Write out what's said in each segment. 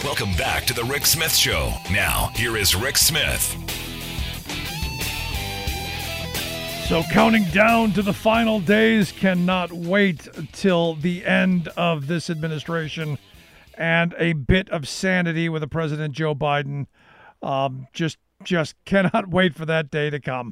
Welcome back to the Rick Smith Show. Now, here is Rick Smith. So counting down to the final days, cannot wait till the end of this administration and a bit of sanity with the President Joe Biden. Just cannot wait for that day to come.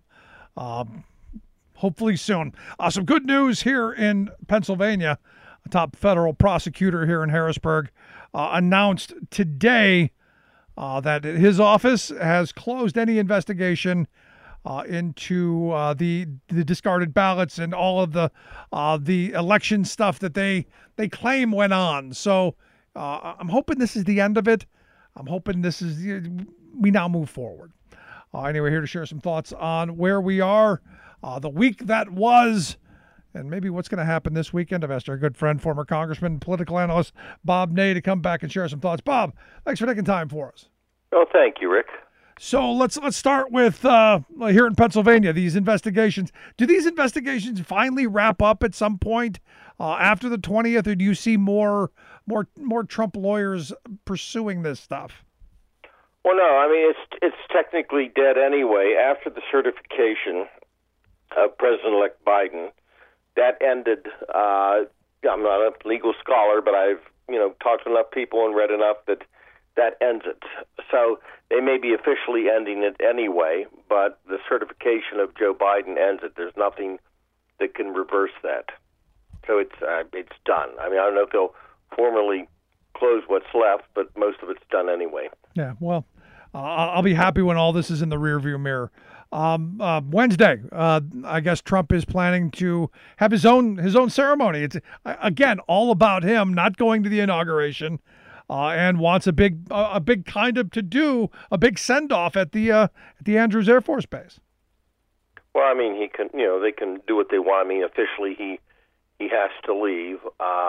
Hopefully soon. Some good news here in Pennsylvania. A top federal prosecutor here in Harrisburg announced today that his office has closed any investigation into the discarded ballots and all of the election stuff that they claim went on. So I'm hoping this is the end of it. I'm hoping we now move forward. Anyway, here to share some thoughts on where we are, the week that was, and maybe what's going to happen this weekend. I've asked our good friend, former Congressman, political analyst Bob Ney to come back and share some thoughts. Bob, thanks for taking time for us. Oh, thank you, Rick. So let's start with here in Pennsylvania, these investigations. Do these investigations finally wrap up at some point after the 20th, or do you see more Trump lawyers pursuing this stuff? Well, no, I mean, it's technically dead anyway. After the certification of President-elect Biden, that ended. I'm not a legal scholar, but I've talked to enough people and read enough that ends it. So they may be officially ending it anyway, but the certification of Joe Biden ends it. There's nothing that can reverse that. So it's done. I mean, I don't know if they'll formally close what's left, but most of it's done anyway. Yeah, well, I'll be happy when all this is in the rearview mirror. Wednesday, I guess Trump is planning to have his own ceremony. It's again all about him, not going to the inauguration, and wants a big kind of to do a big send off at the Andrews Air Force Base. Well, I mean, he can, they can do what they want. I mean, officially he has to leave,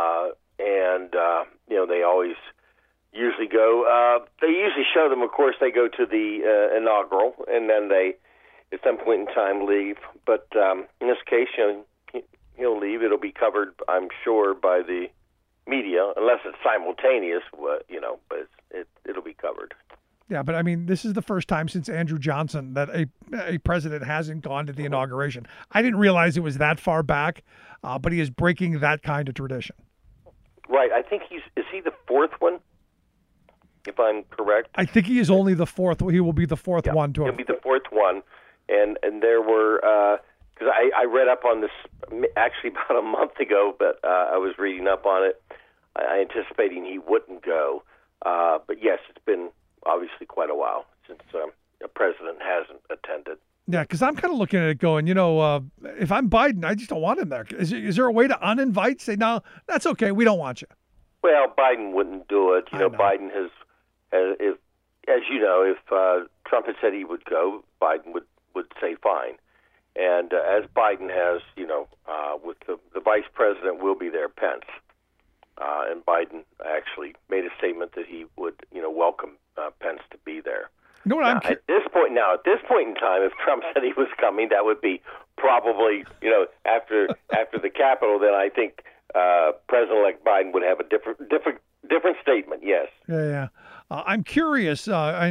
and they always usually go. They usually show them, of course, they go to the inaugural, and then they, at some point in time, leave. But in this case, he'll leave. It'll be covered, I'm sure, by the media, unless it's simultaneous. But it'll be covered. Yeah, but I mean, this is the first time since Andrew Johnson that a president hasn't gone to the inauguration. I didn't realize it was that far back, but he is breaking that kind of tradition. Right. I think is he the fourth one, if I'm correct? I think he is only the fourth. He will be the fourth one to. He'll be the fourth one, and there were because I read up on this actually about a month ago, but I was reading up on it, anticipating he wouldn't go. But yes, it's been obviously quite a while since a president hasn't attended. Yeah, because I'm kind of looking at it going, if I'm Biden, I just don't want him there. Is there a way to uninvite? Say, no, that's okay. We don't want you. Well, Biden wouldn't do it. Biden has if Trump had said he would go, Biden would say fine. And as Biden has, with the vice president will be there, Pence. And Biden actually made a statement that he would, welcome Pence to be there. You know what at this point in time, if Trump said he was coming, that would be probably, after the Capitol. Then I think President-elect Biden would have a different statement. Yes. Yeah. I'm curious.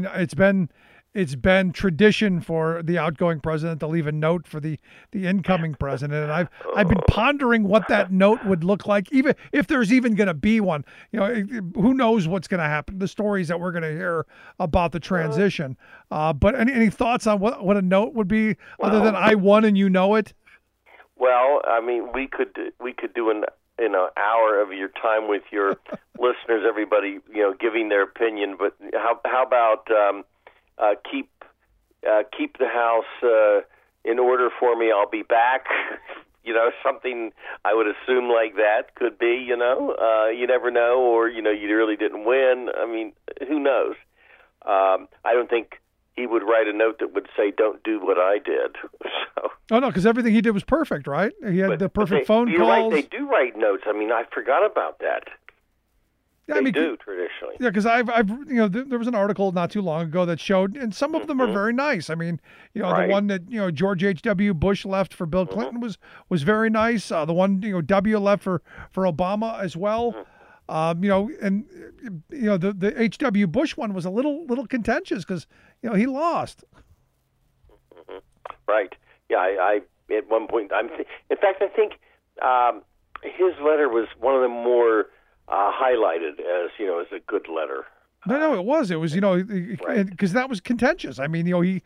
It's been tradition for the outgoing president to leave a note for the incoming president, and I've been pondering what that note would look like, even if there's even going to be one. Who knows what's going to happen? The stories that we're going to hear about the transition. But any thoughts on what a note would be, other than I won and you know it? Well, I mean, we could do an hour of your time with your listeners, everybody, giving their opinion. But how about keep the house in order for me? I'll be back. Something I would assume like that could be. You never know, or you really didn't win. I mean, who knows? I don't think he would write a note that would say, "Don't do what I did." So. Oh no, because everything he did was perfect, right? He had the perfect phone calls. Right, they do write notes. I mean, I forgot about that. Yeah, they do traditionally. Yeah, because I've there was an article not too long ago that showed, and some of them are very nice. I mean, right. The one that George H.W. Bush left for Bill Clinton was very nice. The one W left for Obama as well. And the H.W. Bush one was a little contentious because he lost. Mm-hmm. Right. Yeah. I at one point, in fact, I think his letter was one of the more highlighted as as a good letter. No, it was because that was contentious. I mean,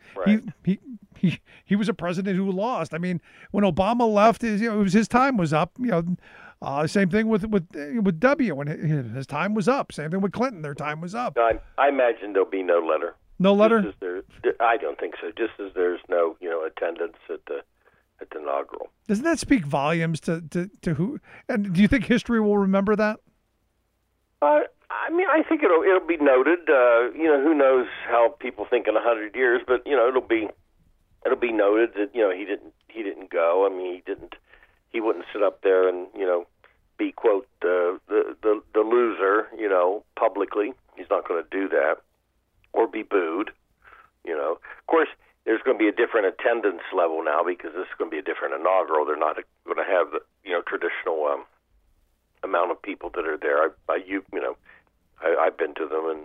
he was a president who lost. I mean, when Obama left, it was his time was up. Same thing with W when his time was up. Same thing with Clinton, their time was up. I imagine there'll be no letter. No letter? I don't think so. Just as there's no attendance at the inaugural. Doesn't that speak volumes to who? And do you think history will remember that? I mean, I think it'll be noted. Who knows how people think in 100 years, but it'll be noted that he didn't go. I mean, he wouldn't sit up there and be quote the loser publicly. He's not going to do that or be booed. Of course, there's going to be a different attendance level now because this is going to be a different inaugural. They're not going to have the traditional amount of people that are there. I've been to them,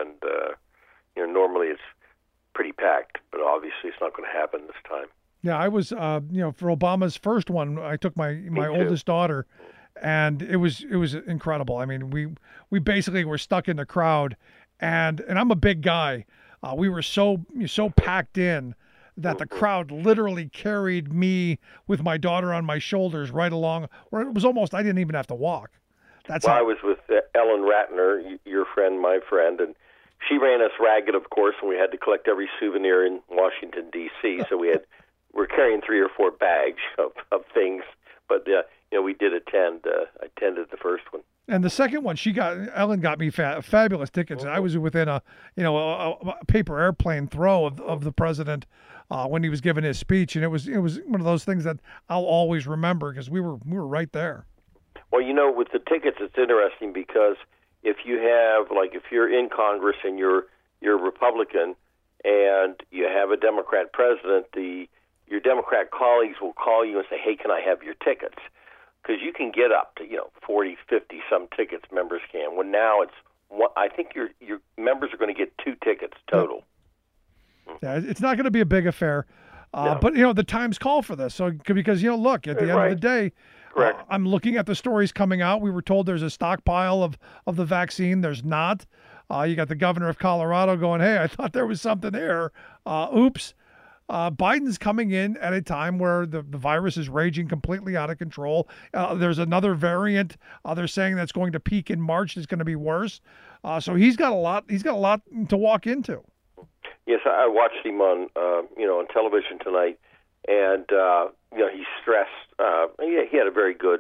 and normally it's pretty packed, but obviously it's not going to happen this time. Yeah, I was, for Obama's first one, I took my oldest daughter, and it was incredible. I mean, we basically were stuck in the crowd, and I'm a big guy. We were so packed in that the crowd literally carried me with my daughter on my shoulders right along, where it was almost I didn't even have to walk. I was with Ellen Ratner, your friend, my friend, and she ran us ragged, of course, and we had to collect every souvenir in Washington, D.C., so we're carrying 3 or 4 bags of things, but we did attend. I attended the first one. And the second one, Ellen got me fabulous tickets. I was within a paper airplane throw of the president when he was giving his speech, and it was one of those things that I'll always remember because we were right there. Well, with the tickets, it's interesting because if you're in Congress and you're Republican and you have a Democrat president, your Democrat colleagues will call you and say, "Hey, can I have your tickets?" Because you can get up to 40, 50 some tickets. Members can. Well, now I think your members are going to get 2 tickets total. Yeah, it's not going to be a big affair, no. But the times call for this. So because look, at the end of the day. I'm looking at the stories coming out. We were told there's a stockpile of the vaccine. There's not. You got the governor of Colorado going, "Hey, I thought there was something there. Oops." Biden's coming in at a time where the virus is raging completely out of control. There's another variant. They're saying that's going to peak in March. It's going to be worse. So he's got a lot to walk into. Yes, I watched him on television tonight, and he stressed. He had a very good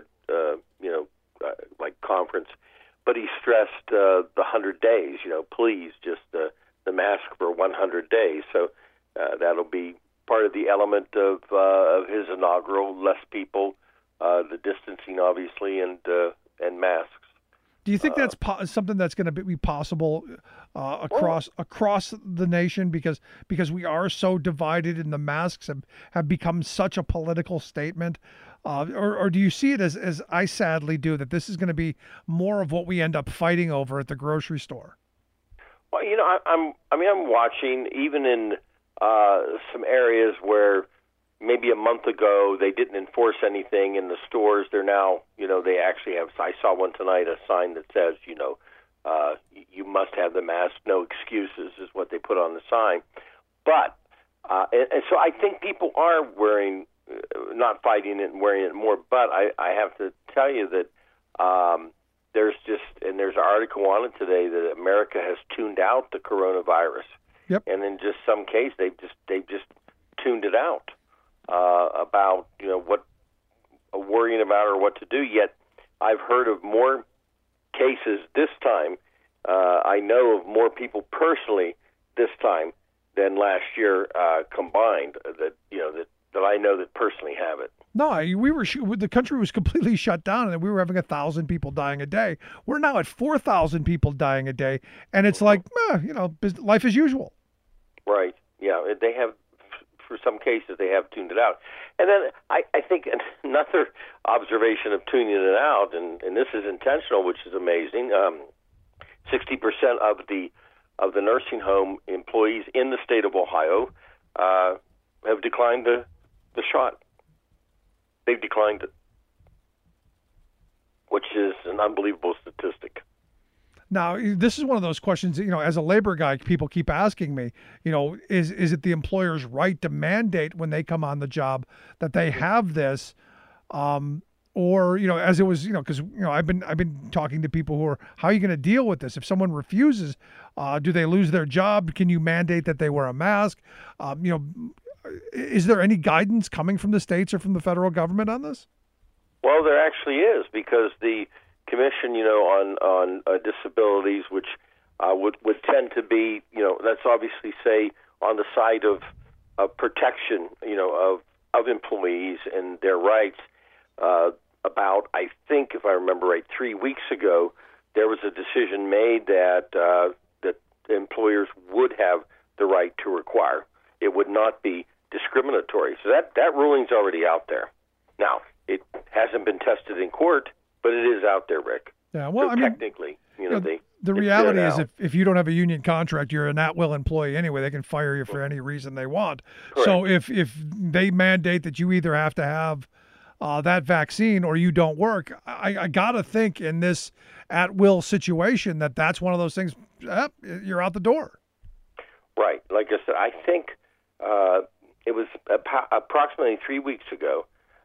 conference, but he stressed the 100 days. Please just the mask for 100 days. So that'll be part of the element of his inaugural. Less people, the distancing, obviously, and masks. Do you think that's something that's going to be possible across the nation because we are so divided and the masks have become such a political statement? Or do you see it as I sadly do, that this is going to be more of what we end up fighting over at the grocery store? Well, I'm watching even in some areas where maybe a month ago they didn't enforce anything in the stores. They're now, they actually have. I saw one tonight, a sign that says, you must have the mask, no excuses, is what they put on the sign. But and so I think people are not fighting it and wearing it more. But I have to tell you that there's an article on it today that America has tuned out the coronavirus. Yep. And in just some case, they've just tuned it out about what worrying about or what to do. Yet I've heard of more cases this time. I know of more people personally this time than last year combined that I know that personally have it. No, the country was completely shut down, and we were having 1,000 people dying a day. We're now at 4,000 people dying a day, and it's like, life as usual. Right. Yeah, they have for some cases, they have tuned it out. And then I think another observation of tuning it out, and this is intentional, which is amazing. 60% of the nursing home employees in the state of Ohio have declined the shot. They've declined it, which is an unbelievable statistic. Now, this is one of those questions, as a labor guy, people keep asking me, is it the employer's right to mandate when they come on the job that they have this? Or, as it was, because, I've been talking to people who are, how are you going to deal with this? If someone refuses, do they lose their job? Can you mandate that they wear a mask? Is there any guidance coming from the states or from the federal government on this? Well, there actually is, because the Commission, on disabilities, which would tend to be, let's obviously say on the side of protection, of employees and their rights. About, I think, if I remember right, 3 weeks ago, there was a decision made that that employers would have the right to require. It would not be discriminatory. So that ruling's already out there. Now, it hasn't been tested in court, but it is out there, Rick. Yeah, well, so technically, the reality is if you don't have a union contract, you're an at-will employee anyway. They can fire you for any reason they want. Correct. So if they mandate that you either have to have that vaccine or you don't work, I got to think in this at-will situation that's one of those things, you're out the door. Right. Like I said, I think it was approximately 3 weeks ago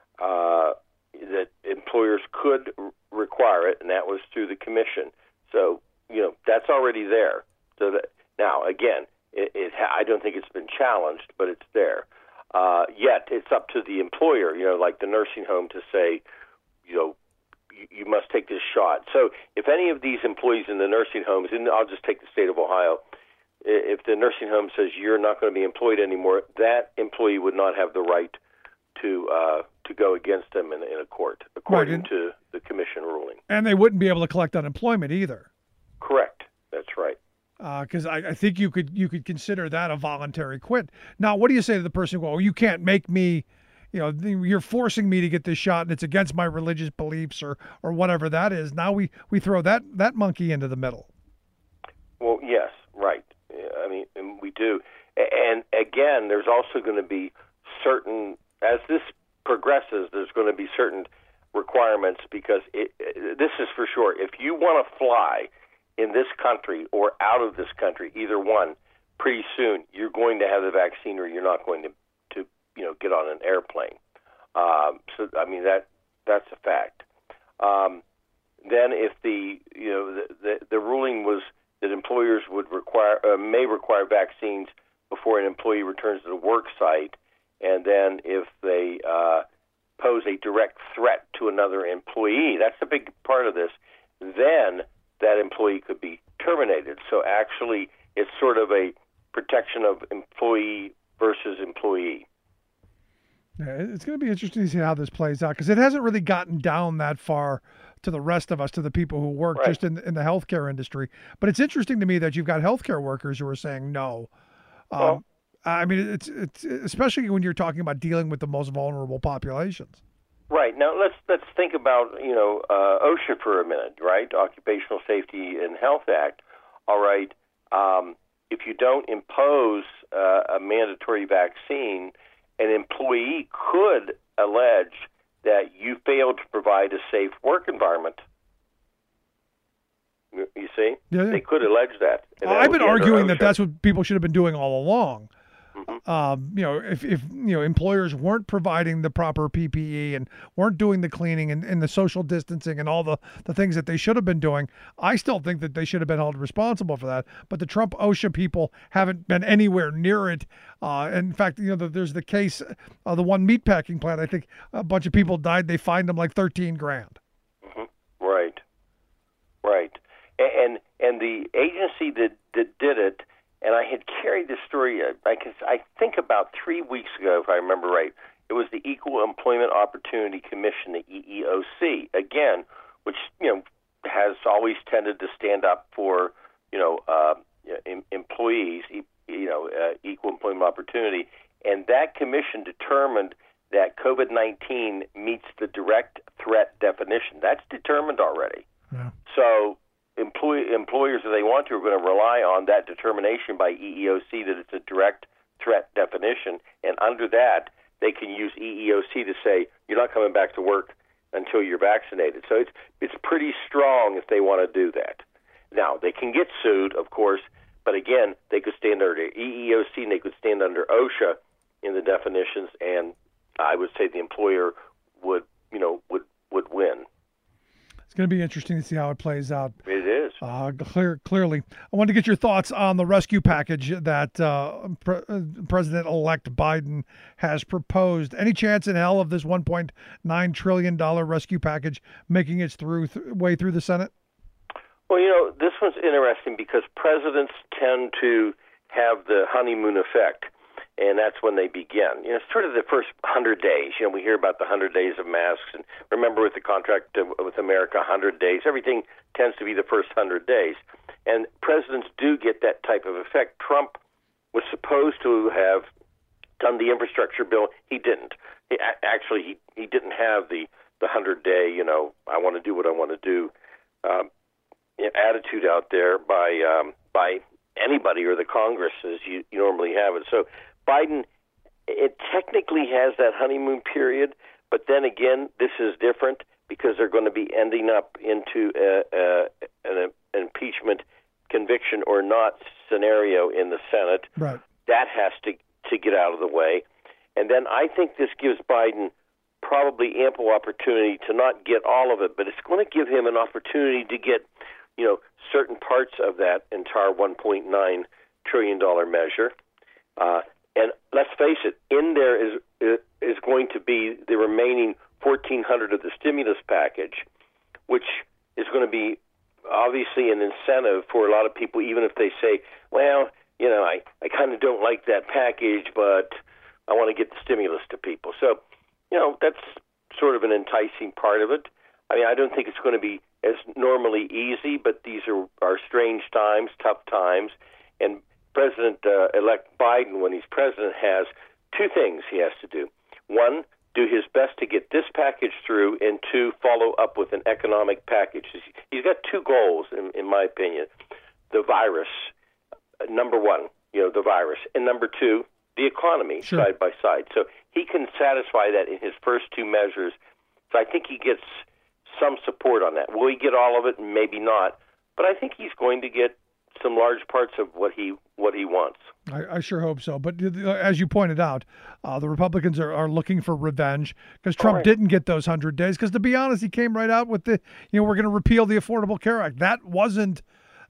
that employers could require it, and that was through the Commission. So, that's already there. So now, again, I don't think it's been challenged, but it's there. Yet it's up to the employer, like the nursing home, to say, you must take this shot. So if any of these employees in the nursing homes, and I'll just take the state of Ohio, if the nursing home says you're not going to be employed anymore, that employee would not have the right to go against them in a court, according to the Commission ruling. And they wouldn't be able to collect unemployment either. Correct. That's right. Because I think you could consider that a voluntary quit. Now, what do you say to the person who, you can't make me, you're forcing me to get this shot and it's against my religious beliefs or whatever that is. Now we throw that monkey into the middle. Well, yes, right. I mean, we do. And again, there's also going to be certain, as this progresses, there's going to be certain requirements, because this is for sure. If you want to fly in this country or out of this country, either one, pretty soon you're going to have the vaccine or you're not going to get on an airplane. So I mean that's a fact. Then if the ruling was that employers would may require vaccines before an employee returns to the work site, and then if they pose a direct threat to another employee, that's a big part of this, then that employee could be terminated. So actually, it's sort of a protection of employee versus employee. Yeah, it's going to be interesting to see how this plays out, because it hasn't really gotten down that far to the rest of us, to the people who work just in the healthcare industry. But it's interesting to me that you've got healthcare workers who are saying no. I mean, it's especially when you're talking about dealing with the most vulnerable populations. Right. Now let's think about OSHA for a minute, right? Occupational Safety and Health Act. All right. If you don't impose a mandatory vaccine, an employee could allege that you failed to provide a safe work environment. You see? Yeah. They could allege that. I've been arguing that that's what people should have been doing all along. Mm-hmm. If employers weren't providing the proper PPE and weren't doing the cleaning and the social distancing and all the things that they should have been doing, I still think that they should have been held responsible for that. But the Trump OSHA people haven't been anywhere near it. In fact, there's the case of the one meatpacking plant. I think a bunch of people died. They fined them like $13,000. Mm-hmm. Right. And the agency that did it. And I had carried this story, I think about 3 weeks ago, if I remember right. It was the Equal Employment Opportunity Commission, the EEOC, again, which has always tended to stand up for employees, equal employment opportunity. And that commission determined that COVID-19 meets the direct threat definition. That's determined already. Yeah. So employers, if they want to, are going to rely on that determination by EEOC that it's a direct threat definition. And under that, they can use EEOC to say, you're not coming back to work until you're vaccinated. So it's pretty strong if they want to do that. Now, they can get sued, of course, but again, they could stand under EEOC and they could stand under OSHA in the definitions, and I would say the employer would win. It's going to be interesting to see how it plays out. It is. Clearly. I wanted to get your thoughts on the rescue package that President-elect Biden has proposed. Any chance in hell of this $1.9 trillion rescue package making its way through the Senate? Well, this one's interesting because presidents tend to have the honeymoon effect, and that's when they begin. It's sort of the first 100 days. We hear about the 100 days of masks, and remember with the contract with America, 100 days. Everything tends to be the first 100 days, and presidents do get that type of effect. Trump was supposed to have done the infrastructure bill. He didn't. He didn't have the 100-day, I want to do what I want to do attitude out there by anybody or the Congress as you normally have it. So Biden, it technically has that honeymoon period, but then again, this is different because they're going to be ending up into an impeachment conviction or not scenario in the Senate. Right. That has to get out of the way. And then I think this gives Biden probably ample opportunity to not get all of it, but it's going to give him an opportunity to get certain parts of that entire $1.9 trillion measure. And let's face it, in there is going to be the remaining $1,400 of the stimulus package, which is going to be obviously an incentive for a lot of people, even if they say, well, I kind of don't like that package, but I want to get the stimulus to people. So, that's sort of an enticing part of it. I mean, I don't think it's going to be as normally easy, but these are strange times, tough times, and President-elect Biden, when he's president, has two things he has to do. One, do his best to get this package through, and two, follow up with an economic package. He's got two goals, in my opinion. The virus, number one, the virus, and number two, the economy, sure, side by side. So he can satisfy that in his first two measures. So I think he gets some support on that. Will he get all of it? Maybe not. But I think he's going to get some large parts of what he wants. I sure hope so. But as you pointed out, the Republicans are looking for revenge because Trump didn't get those 100 days. Because to be honest, he came right out with we're going to repeal the Affordable Care Act. That wasn't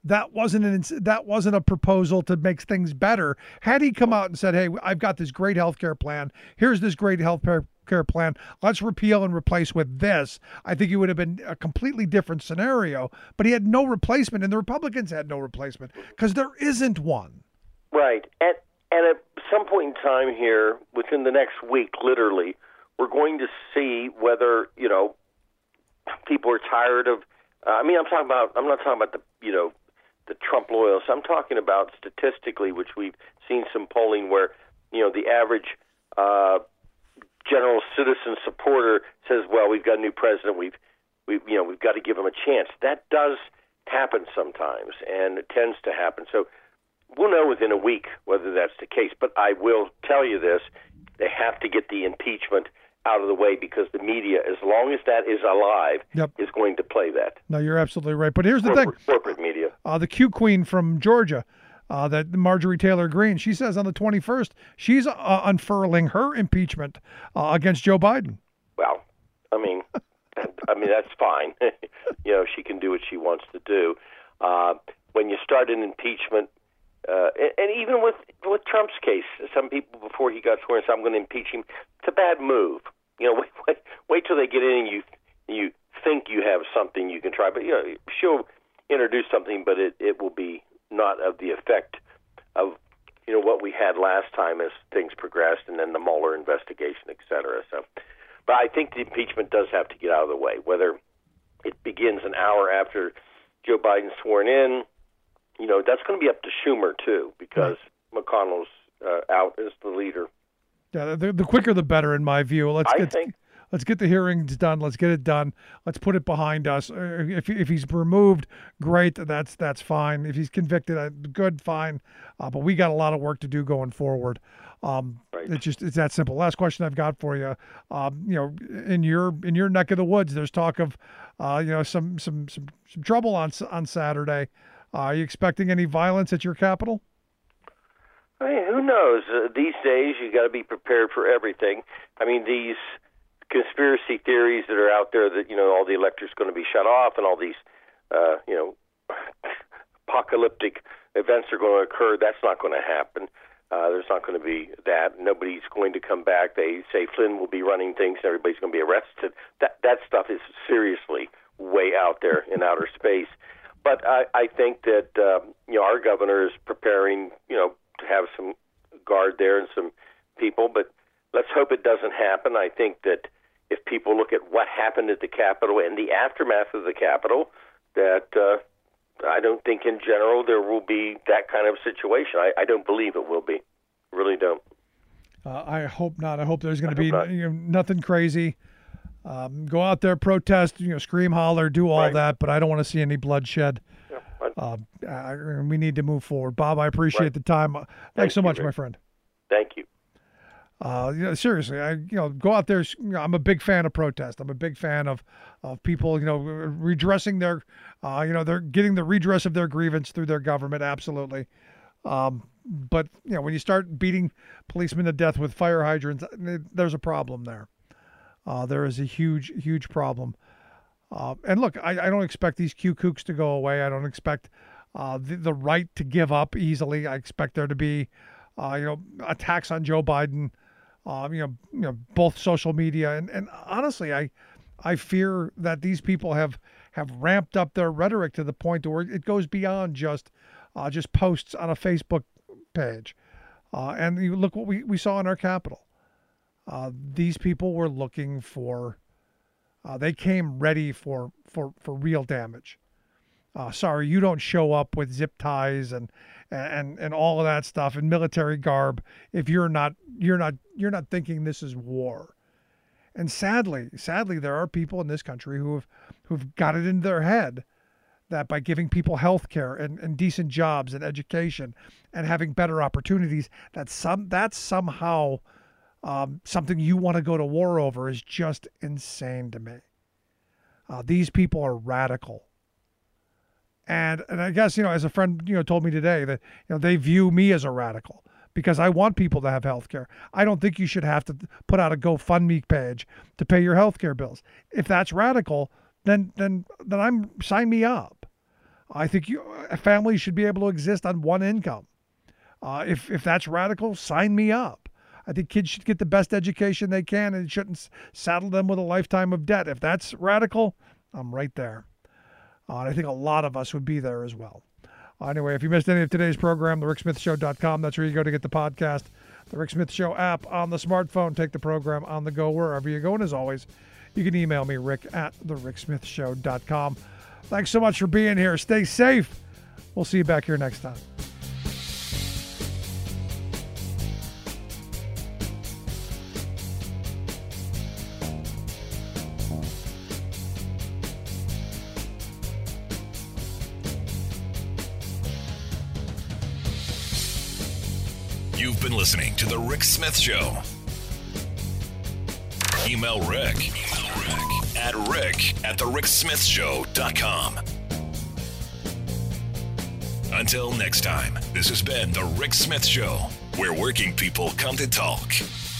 a proposal to make things better. Had he come out and said, hey, I've got this great health care plan. Here's this great health care plan. Let's repeal and replace with this. I think it would have been a completely different scenario. But he had no replacement, and the Republicans had no replacement because there isn't one. Right. And at some point in time here, within the next week, literally, we're going to see whether, people are tired of, I'm not talking about the Trump loyalists. I'm talking about statistically, which we've seen some polling where, the average general citizen supporter says, well, we've got a new president. We've got to give him a chance. That does happen sometimes, and it tends to happen. So we'll know within a week whether that's the case. But I will tell you this, they have to get the impeachment out of the way because the media, as long as that is alive, is going to play that. No, you're absolutely right. But here's the thing. Corporate media. The Q Queen from Georgia, that Marjorie Taylor Greene, she says on the 21st, she's unfurling her impeachment against Joe Biden. Well, that's fine. She can do what she wants to do. When you start an impeachment, and even with Trump's case, some people before he got sworn said, I'm going to impeach him. It's a bad move. Wait till they get in and you think you have something you can try. But she'll introduce something, but it will be not of the effect of what we had last time as things progressed, and then the Mueller investigation, et cetera. So, but I think the impeachment does have to get out of the way. Whether it begins an hour after Joe Biden's sworn in, that's going to be up to Schumer too, because McConnell's out as the leader. Yeah, the quicker the better, in my view. Let's get the hearings done. Let's get it done. Let's put it behind us. If he's removed, great. That's fine. If he's convicted, good, fine. But we got a lot of work to do going forward. Right. It's that simple. Last question I've got for you. In your neck of the woods, there's talk of some trouble on Saturday. Are you expecting any violence at your Capitol? I mean, who knows? These days, you got to be prepared for everything. I mean, these conspiracy theories that are out there that all the elector's going to be shut off and all these apocalyptic events are going to occur. That's not going to happen. There's not going to be that. Nobody's going to come back. They say Flynn will be running things and everybody's going to be arrested. That stuff is seriously way out there in outer space. But I think that our governor is preparing to have some guard there and some people. But let's hope it doesn't happen. I think that if people look at what happened at the Capitol and the aftermath of the Capitol, that I don't think in general there will be that kind of situation. I don't believe it will be. Really don't. I hope not. I hope there's going to be nothing crazy. Go out there, protest, scream, holler, do all that, but I don't want to see any bloodshed. Yeah, we need to move forward. Bob, I appreciate the time. Thanks so much, my friend. Thank you. Seriously, go out there. I'm a big fan of protest. I'm a big fan of people, redressing their, they're getting the redress of their grievance through their government. Absolutely. But when you start beating policemen to death with fire hydrants, there's a problem there. There is a huge, huge problem. And look, I don't expect these Q kooks to go away. I don't expect the right to give up easily. I expect there to be, attacks on Joe Biden. Both social media and honestly, I fear that these people have ramped up their rhetoric to the point where it goes beyond just posts on a Facebook page. And you look what we saw in our Capitol. These people were looking for. They came ready for real damage. Sorry, you don't show up with zip ties and all of that stuff and military garb if you're not thinking this is war. And sadly, there are people in this country who've got it in their head that by giving people health care and decent jobs and education and having better opportunities, that's somehow something you want to go to war over is just insane to me. These people are radical. And I guess, as a friend, told me today that, they view me as a radical because I want people to have health care. I don't think you should have to put out a GoFundMe page to pay your health care bills. If that's radical, then sign me up. I think a family should be able to exist on one income. If that's radical, sign me up. I think kids should get the best education they can and it shouldn't saddle them with a lifetime of debt. If that's radical, I'm right there. And I think a lot of us would be there as well. Anyway, if you missed any of today's program, thericksmithshow.com. That's where you go to get the podcast. The Rick Smith Show app on the smartphone. Take the program on the go wherever you go. And as always, you can email me, rick@thericksmithshow.com. Thanks so much for being here. Stay safe. We'll see you back here next time. You've been listening to The Rick Smith Show. Email Rick at rick@thericksmithshow.com. Until next time, this has been The Rick Smith Show, where working people come to talk.